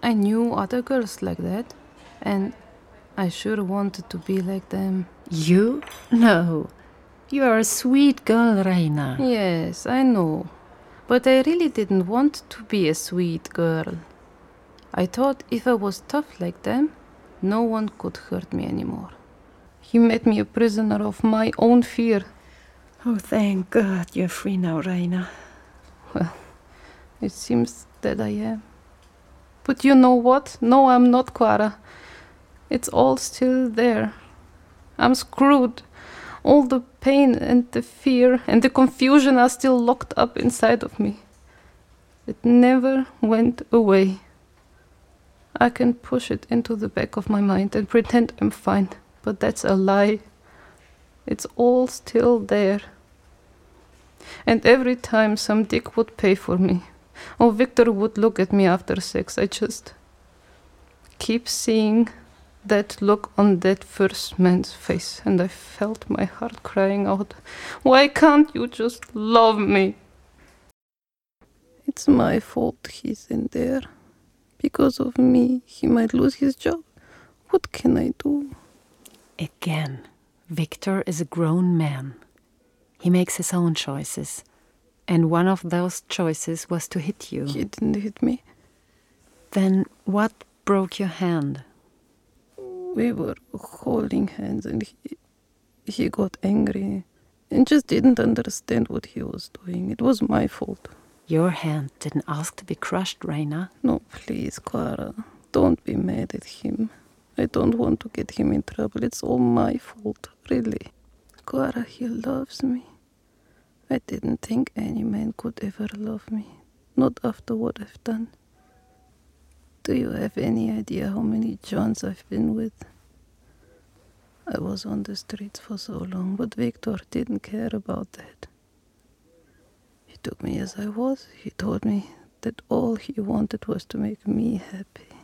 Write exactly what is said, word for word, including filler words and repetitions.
I knew other girls like that, and I sure wanted to be like them. You? No. You are a sweet girl, Reina. Yes, I know. But I really didn't want to be a sweet girl. I thought if I was tough like them, no one could hurt me anymore. He made me a prisoner of my own fear. Oh, thank God you're free now, Reina. Well, it seems that I am. But you know what? No, I'm not, Clara. It's all still there. I'm screwed. All the pain and the fear and the confusion are still locked up inside of me. It never went away. I can push it into the back of my mind and pretend I'm fine, but that's a lie. It's all still there. And every time some dick would pay for me, or Victor would look at me after sex, I just keep seeing that look on that first man's face, and I felt my heart crying out, why can't you just love me? It's my fault he's in there. Because of me, he might lose his job. What can I do? Again, Victor is a grown man. He makes his own choices. And one of those choices was to hit you. He didn't hit me. Then what broke your hand? We were holding hands and he, he got angry and just didn't understand what he was doing. It was my fault. Your hand didn't ask to be crushed, Reina. No, please, Clara. Don't be mad at him. I don't want to get him in trouble. It's all my fault, really. Clara, he loves me. I didn't think any man could ever love me. Not after what I've done. Do you have any idea how many Johns I've been with? I was on the streets for so long, but Victor didn't care about that. He took me as I was. He told me that all he wanted was to make me happy.